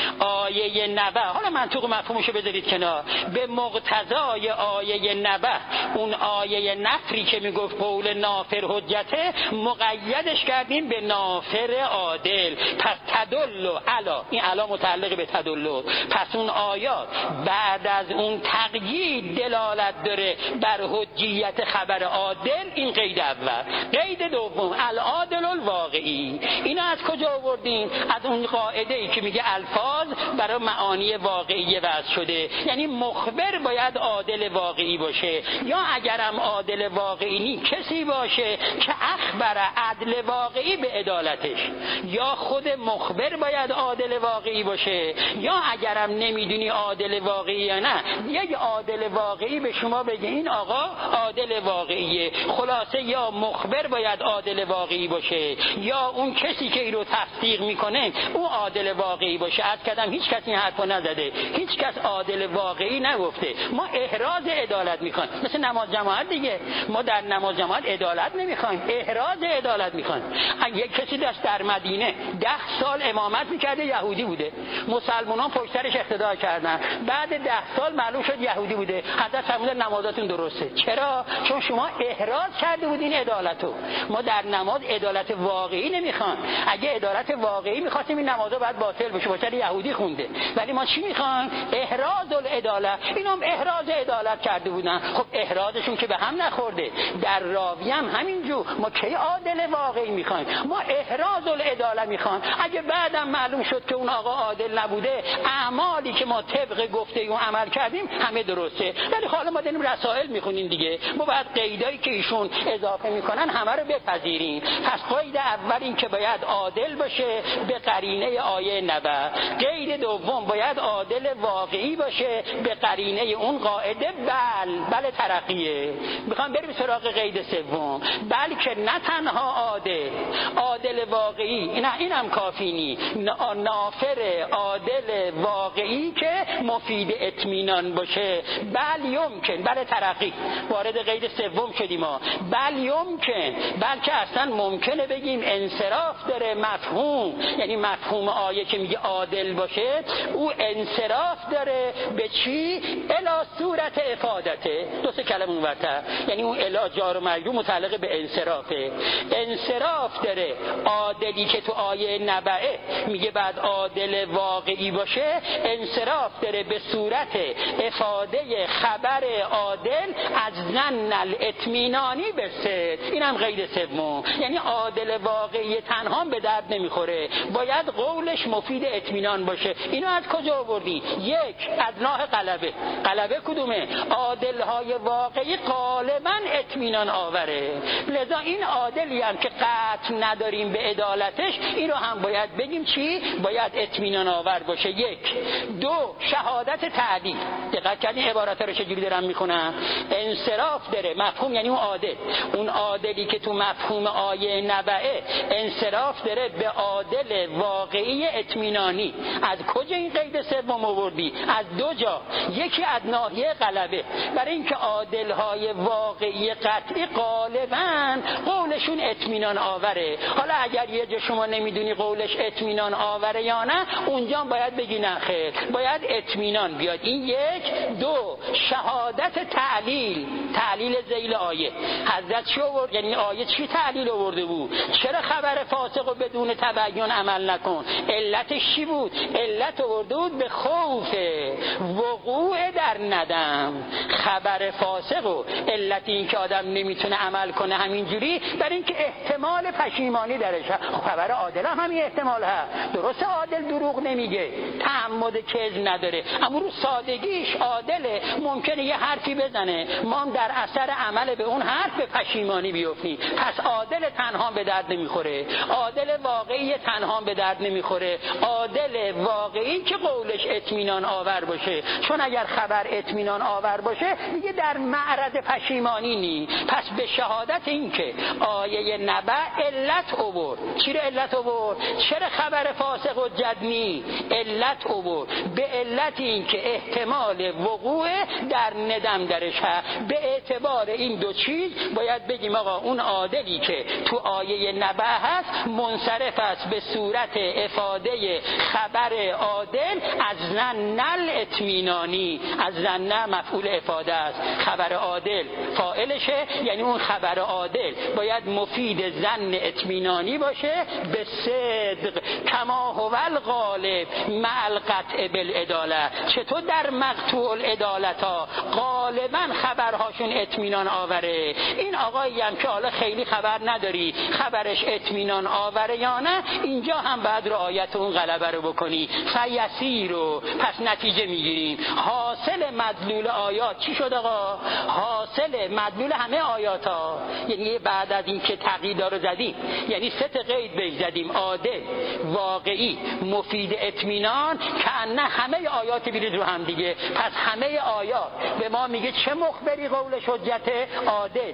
[SPEAKER 2] آیه نبأ. حالا منطق و مفهومشو بذارید کنار. به مقتضای آیه نبأ، اون آیه نفری که میگفت قول نافر حجته، مقیدش کردیم به نافر عادل. پس تدل علا، این علا متعلق به تدل. پس اون آیات بعد از اون تقیید دلالت داره بر حجیت خبر عادل. این قید اول. قید دوم العادل الواقعی. اینا از کجا آوردین؟ از اون قاعده ای که میگه الفاظ برای معانی واقعی وضع شده، یعنی مخبر باید عادل واقعی باشه، یا اگرم عادل واقعی نی کسی باشه که اخبر عدل واقعی به عدالتش. یا خود مخبر باید عادل واقعی باشه، یا اگرم نمیدونی عادل واقعی یا نه، یک عادل واقعی به شما بگه این آقا عادل واقعیه. خلاصه یا مخبر باید عادل واقعی باشه، یا اون کسی که این رو تصدیق میکنه اون عادل واقعی باشه. از کدام هیچ کسی این حرفو نزده، هیچ کس عادل واقعی نگفته. ما احراز عدالت میخوایم، مثل نماز جماعت دیگه. ما در نماز جماعت عدالت نمیخوایم، احراز عدالت میخوایم. یک کسی داشت در مدینه ده سال امامت میکرده، یهودی بوده، مسلمانان پشت سرش اقتدا کردن، بعد ده سال معلوم شد یهودی بوده. حضرت فرمودن نمازتون درسته. چرا؟ چون شما احراز کرده بودین عدالتو. ما در نماز عدالت واقعی نمیخوان. اگه عدالت واقعی میخواستیم این نمازا باید باطل بشه، باشه یهودی خونده. ولی ما چی میخوان؟ احراز العدالت. اینا هم احراز عدالت کرده بودن. خب احرازشون که به هم نخورده. در راوی هم همینجور. ما کی عادل واقعی میخوایم؟ ما احراز العدالت میخوان. اگه بعدم معلوم شد که اون آقا عادل نبوده، اعمالی که ما طبق گفته اون عمل کردیم همه درسته. ولی حالا ما داریم رسائل میخونیم دیگه، ما باید قیدایی که ایشون اضافه میکنن همه رو بپذیریم. پس قید اول این که باید عادل باشه به قرینه آیه نبأ. قید دوم باید عادل واقعی باشه به قرینه اون قاعده بل بل ترقیه. میخوام بریم سراغ قید سوم. بلکه نه تنها عادل عادل واقعی، نه اینم کافی نی، نافر عادل واقعی که مفید اطمینان باشه. بل یمکن، بل ترقی، وارد قید سوم شدیم ما. بل یمکن، بلکه اصلا ممکنه بگیم انصراف داره مفهوم، یعنی مفهوم آیه که میگه عادل باشه او انصراف داره به چی؟ الی صورت افادته. دو سه کلمه اونورتر، یعنی اون الی جار و مجرور متعلق به انصرافه. انصراف داره عادلی که تو آیه نبأ میگه بعد عادل واقعی باشه، انصراف داره به صورت افاده خبر عادل از ظن الاطمینانی به صدق. اینم قید سوم. یعنی عادل واقعی تنها به درد نمیخوره، باید قولش مفید اطمینان باشه. اینو از کجا آوردی؟ یک، از نوع قلبه. قلبه کدومه؟ عادل های واقعی غالبا اطمینان آوره. لذا این عادلی هم که قطع نداریم به عدالتش، این رو هم باید بگیم چی؟ باید اطمینان آور باشه. یک. دو، شهادت تعدیل. دقت کردین عبارات رو چجوری دارم میخونم؟ انصراف داره، مفهوم یعنی اون عادل، اون عادلی که تو مفهوم آیه نبعه انصراف داره به عادل واقعی اطمینانی. از کجا این قید سوم آوردی؟ از دو جا. یکی از ناحیه غلبه، برای اینکه عادل‌های واقعی قطعی غالباً قولشون اطمینان آوره. حالا اگر یه جا شما نمیدونی قولش اطمینان آوره یا نه، اونجا باید بگی نه خیر، باید اطمینان بیاد. این یک. دو، شهادت تعلیل، تعلیل ذیل آیه. حضرت چی آورد؟ یعنی آیه چی تعلیل آورده بود؟ چرا خبر فاسق و بدون تبیین عمل نکن؟ علتش چی بود؟ علت آورده بود به خوف وقوع در ندم. خبر فاسق و علت این که آدم نمیتونه عمل کنه همینجوری برای اینکه احتمال پشیمانی درش هست. خبر عادل هم همین احتمال هست. درسته عادل دروغ نمیگه، تعمد کذب نداره، اما رو سادگیش عادله، ممکنه یه حرفی بزنه، ما هم در اثر عمل به اون حرف به پشیمانی بیفتیم. پس عادل تنها به درد نمیخوره، عادل واقعی تنها به درد نمیخوره، عادل واقعی که قولش اطمینان آور باشه. چون اگر خبر اطمینان آور باشه دیگه در معرض پشیمانی نی. پس به شهادت این که آیه نبع علت آورد. چی رو علت آورد؟ چرا خبر فاسق و جدنی؟ علت آورد به علت این که احتمال وقوع در ندم درش هست. به اعتبار این دو چیز باید بگیم آقا اون عادلی که تو آیه نبع هست منصرف است به صورت افاده خبر عادل از ظن الاطمینانی. از ظن مفعول افاده است، خبر عادل فاعلشه، یعنی اون خبر عادل باید مفید ظن اطمینانی باشه به صدق. کما هو الغالب مع القطع بالعداله. چطور در مقطوع العدالت ها غالبا خبرهاشون اطمینان آوره، این آقایی هم که حالا خیلی خبر نداری خبرش اطمینان آوره یا نه، اینجا هم بعد رعایت اون غلبه رو بکنی. فیسی رو پس نتیجه میگیریم. حاصل مدلول آیات چی شد آقا؟ حاصل مدلول همه آیات ها، یعنی بعد از این که تقییدا رو زدیم، یعنی سه تا قید بیش زدیم، عادل، واقعی، مفید اطمینان، که نه همه آیات بیرید رو هم دیگه. پس همه آیات به ما میگه چه مخبری قولش حجت؟ عادل،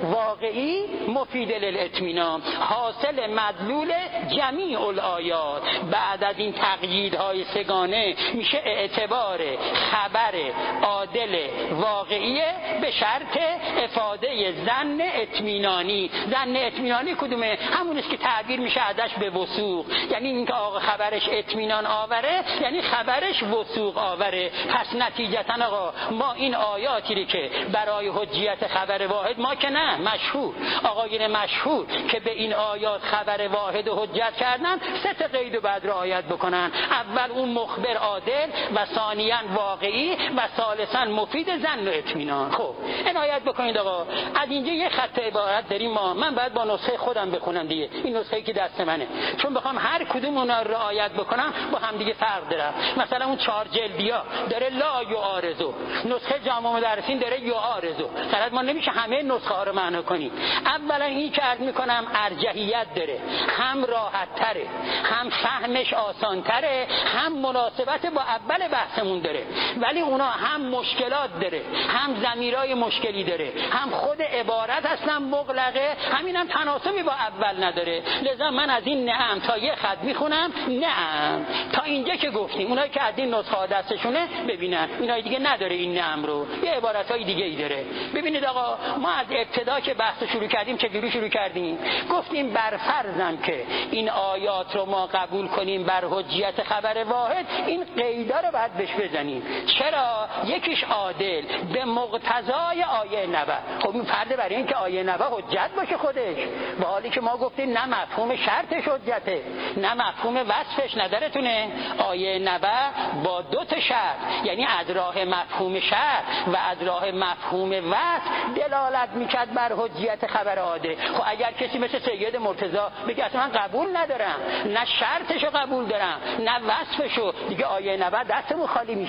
[SPEAKER 2] واقعی، مفید للاطمینان. حاصل مدلول جمیع الآیات بعد از این تقییدهای سگانه میشه اعتبار خبر عادل واقعی به شرط افاده ظن اطمینانی. ظن اطمینانی کدومه؟ همونیست که تعبیر میشه ازش به وثوق، یعنی اینکه آقا خبرش اطمینان آوره یعنی خبرش وثوق آوره. پس نتیجتا آقا ما این آیاتی که برای حجیت خبر واحد، ما که نه، مشهور آقایون مشهور که به این آیات خبر واحد و حجت کردن، سه تا قید رو بعد رعایت بکنن. اول اون مخبر عادل و ثانیاً واقعی و ثالثاً مفید ظن و اطمینان. خب عنایت بکنید آقا، از اینجا یه خط عبارت داریم ما، من باید با نسخه خودم بخونم دیگه، این نسخه‌ای که دست منه، چون بخوام هر کدوم اونا رو رعایت بکنم با هم دیگه فرق داره. مثلا اون چهار جلدیا داره لا یعارضو، نسخه جامع مدرسین داره یعارضو. فقط ما نمیشه همه نسخه ها رو معنا کنیم. اولا این که عرض میکنم ارجحیت داره، هم راحت تره، هم فهمش آسان تره، هم مناسبت با اول بحثمون داره، ولی اونا هم مشکلات داره، هم ضمیرای مشکلی داره، هم خود عبارت اصلا مغلقه، همین هم تناسبی با اول نداره. لذا من از این نعم تا یه خط میخونم، نعم تا اینجا که گفتیم، اونایی که از این نسخه ها دستشونه ببینن، اینای دیگه نداره این نعم رو، یه عبارتای دیگه ای داره. ببینید آقا، ما از ابتدا که بحث شروع کردیم چجوری شروع کردیم؟ گفتیم بر فرضم که این آیات رو ما قبول کنیم بر حجیت خبر واحد، این قیدا رو بعد بهش بزنیم. چرا؟ یکیش عادل به مقتضای آیه نبع. خب این فرض برای این که آیه نبع حجت باشه خودش، با حالی که ما گفتیم نه مفهوم شرطش حجته نه مفهوم وصفش. نظرتونه؟ آیه نبع با دو تا شرط، یعنی از راه مفهوم شرط و از راه مفهوم وصف دلالت میکرد بر حجیت خبر عادل. خب اگر کسی مثل سید مرتضی بگه اصلا من قبول ندارم، نه شرطشو قبول دارم نه وصفشو، دیگه آیه نبع دستمون خالی میشه.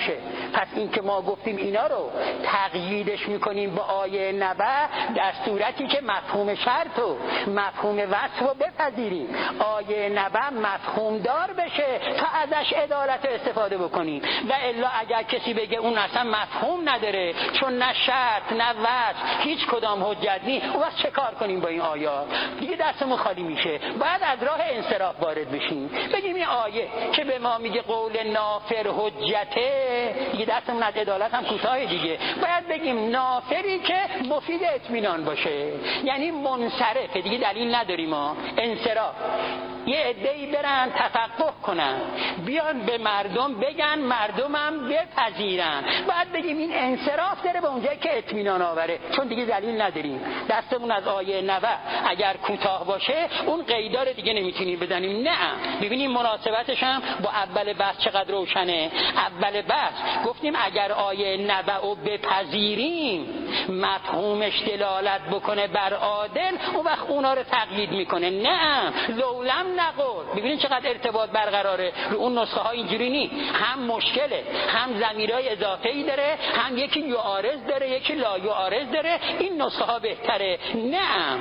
[SPEAKER 2] پس این که ما گفتیم اینا رو تقییدش میکنیم با آیه نبع در صورتی که مفهوم شرط و مفهوم وصف رو بپذیریم، آیه نبع مفهوم دار بشه تا ازش عدالت استفاده بکنیم. و الا اگر کسی بگه اون اصلا مفهوم نداره چون نه شرط نه وصف هیچ کدام حجت نیست، اون وقت چه کار کنیم با این آیات؟ دیگه دستمون خالی میشه. باید از راه انصراف وارد بشیم، بگیم این آیه که به ما میگه قول نافر حجته، دیگه دستمون از عدالت هم کوتاه دیگه. باید بگیم نافری که مفید اطمینان باشه، یعنی منصرف، دیگه دلیل نداریم ما. انصراف، یه عده‌ای برن تفقه کنن بیان به مردم بگن مردمم بپذیرن، باید بگیم این انصراف داره به اونجایی که اطمینان آوره، چون دیگه دلیل نداریم. دستمون از آیه نبع اگر کوتاه باشه اون قیدار دیگه نمیتونیم بزنیم. نه، ببینیم مناسبتش هم با اول بحث چقدر روشنه. اول بحث گفتیم اگر آیه نبع رو بپذیریم مفهومش دلالت بکنه بر عادل، اون وقت اونا رو تقیید میکنه. نه، لولم نقول. ببینید چقدر ارتباط برقراره. رو اون نسخه ها اینجوری نیست، هم مشکله، هم ضمیرای اضافه‌ای داره، هم یکی یعارض داره یکی لا یعارض داره. این نسخه ها بهتره. نه،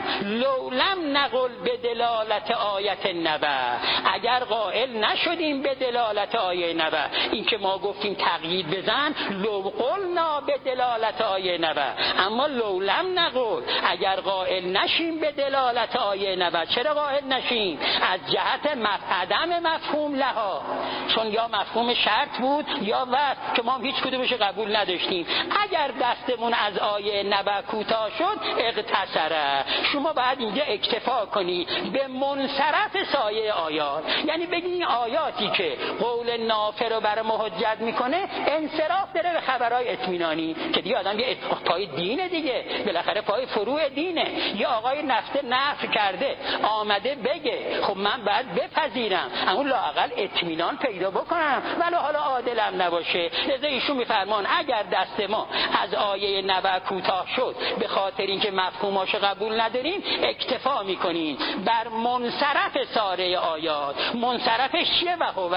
[SPEAKER 2] لولم نقول به دلالت آیت نبع، اگر قائل نشدیم به دلالت آیه نبع، این که ما گفتیم تقیید بزن، لو قلنا به دلالت آیه نبع. اما لولم نقول، اگر قائل نشیم به دلالت آیه نبع. چرا قائل نشیم؟ از جهت عدم مفهوم لها، چون یا مفهوم شرط بود یا وصف که ما هیچ کدومش قبول نداشتیم. اگر دستمون از آیه نبع کوتاه شد اقتصره، شما باید اینجا اکتفا کنی به منصرف سایه آیات، یعنی بگی این آیاتی که قول نافر رو برای حجت میکنه انصراف داره به خبرهای اطمینانی، که دیگه آدم یه پای دینه دیگه، بالاخره پای فروع دینه. یه آقای نفته نفی کرده آمده بگه خب من باید بپذیرم، اما لااقل اطمینان پیدا بکنم ولو حالا عادلم نباشه. لذا ایشون میفرمان اگر دست ما از آیه نبع کوتاه شد به خاطر اینکه مفهوماشو قبول نداریم، اکتفا میکنیم بر منصرف ساره آیات. منصرفش چیه؟ و هو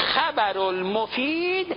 [SPEAKER 2] خبر المفید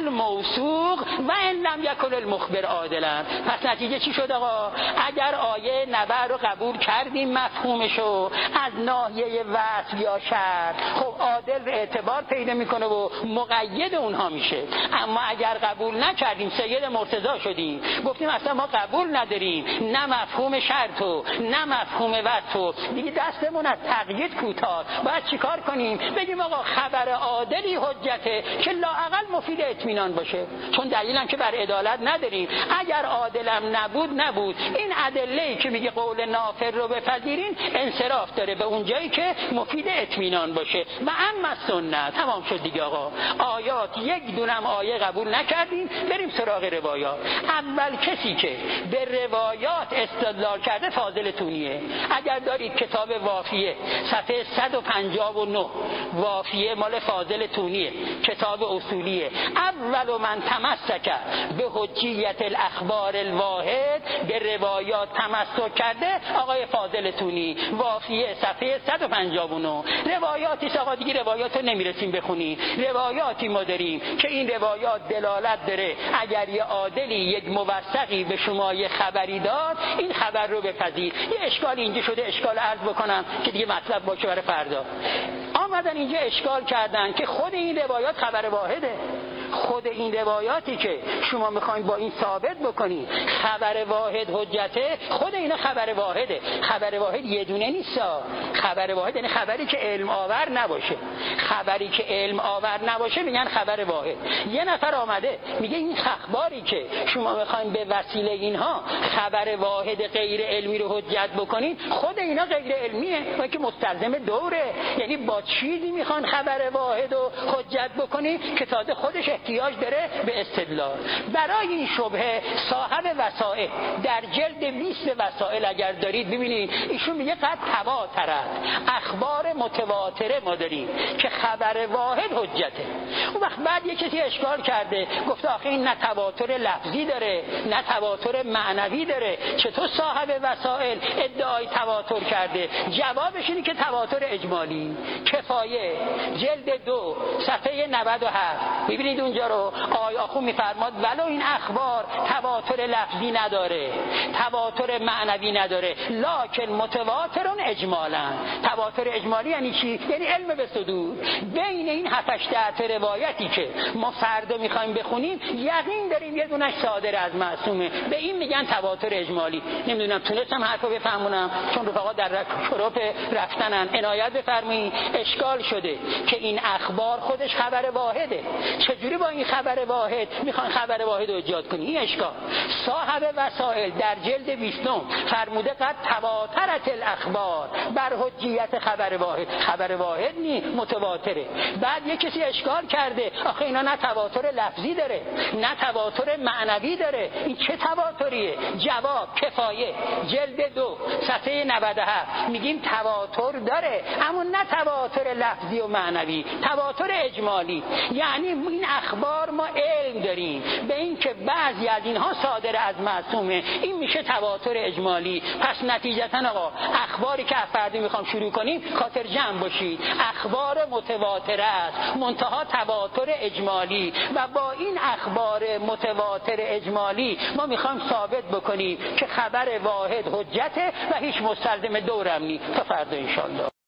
[SPEAKER 2] الموثوق و ان لم یکن المخبر عادلا. پس نتیجه چی شد آقا؟ اگر آیه نبع رو قبول کردیم مفهومشو از ناحیه وصف یا شرط، خب عادل اعتبار پیدا میکنه و مقید اونها میشه. اما اگر قبول نکردیم سید مرتضی شدیم، گفتیم اصلا ما قبول نداریم نه مفهوم شرط و نه مفهوم وصف، دیگه دستمون از تقیید کوتاه. باید چیکار کنیم؟ بگیم آقا خبر عادلی حجته که لااقل مفید اطمینان باشه، چون دلیلم که بر عدالت نداریم. اگر عادلم نبود نبود. این ادله‌ای که میگه قول نافر رو بپذیرین انصراف داره به اون جایی که مفید اطمینان باشه. و اما سنت تمام شد دیگه آقا. آیات یک دونم آیه قبول نکردیم، بریم سراغ روایات. اول کسی که به روایات استدلال کرده فاضل تونیه. اگر دارید کتاب وافیه صفحه صد و پنجاه و نه، وافیه مال فاضل تونیه، کتاب اصولیه. اول من تمسک به حجیت الاخبار الواحد، به روایات تمسک کرده آقای فاضل تونی، وافیه صفحه صد و پنجاه و نه. روایاتی آقا دیگه روایات رو نمیرسیم بخونی. روایاتی ما داریم که این روایات دلالت داره اگر یه عادلی یک موثقی به شما یه خبری داد، این خبر رو بپذیر. یه اشکال اینجا شده، اشکال عرض بکنم که دیگه مطلب باشه برای فردا. آمدن اینجا اشکال کردن که خود این روایات خبر واحده. خود این روایاتی که شما میخواین با این ثابت بکنی خبر واحد حجته، خود اینا خبر واحده. خبر واحد یه دونه نیست. خبر واحد یعنی خبری که علم آور نباشه. خبری که علم آور نباشه میگن خبر واحد. یه نفر آمده میگه این اخباری که شما میخواین به وسیله اینها خبر واحد غیر علمی رو حجت بکنین، خود اینا غیر علمیه، ما که مستلزم دوره. یعنی با چیزی میخوان خبر واحد رو حجت بکنی که تازه خودش احتیاج داره به استدلال. برای این شبهه صاحب وسائل در جلد بیست وسائل اگر دارید ببینید، ایشون میگه قد تواتره، اخبار متواتره ما داریم که خبر واحد حجته. اون وقت بعد یک کسی اشکال کرده، گفته آخه این نه تواتر لفظی داره نه تواتر معنوی داره، چطور صاحب وسائل ادعای تواتر کرده؟ جوابش اینه که تواتر اجمالی. کفایه جلد دو صفحه نود و هفت، ببینید اونجا رو آقای آخوند میفرماد ولو این اخبار تواتر لفظی نداره، تواتر معنوی نداره، لکن متواترون اجمالا. تواتر اجمالی یعنی چی؟ یعنی علم به صدور. بین این هفت ده روایتی که ما فردا میخوایم بخونیم یقین داریم یه دونش صادر از معصومه، به این میگن تواتر اجمالی. نمیدونم تونستم حرفو بفهمونم، چون رفقا در شرف رفتنن عنایت بفرمایید. اشکال شده که این اخبار خودش خبر واحده، چجوری با این خبر واحد میخوان خبر واحد رو ایجاد کنی؟ این اشکال. صاحب وسائل در جلد بیستم فرموده قد تواترت الاخبار بر حجیت خبر واحد. خبر واحد نی، متواتره. بعد یک کسی اشکال کرده آخه اینا نه تواتر لفظی داره نه تواتر معنوی داره، این چه تواتریه؟ جواب کفایه جلد دو صفحه نود و هفت میگیم تواتر داره، اما نه تواتر لفظی و معنوی، تواتر اجمالی. یعنی این اخبار ما علم داریم به این که بعضی از اینها صادر از معصومه، این میشه تواتر اجمالی. پس نتیجتا آقا اخباری که فردا میخوام شروع کنیم خاطر جمع باشید، اخبار متواتر است منتها تواتر اجمالی، و با این اخبار متواتر اجمالی ما میخوام ثابت بکنیم که خبر واحد حجته و هیچ مستلزم دورم نی. تا فردا انشاءالله.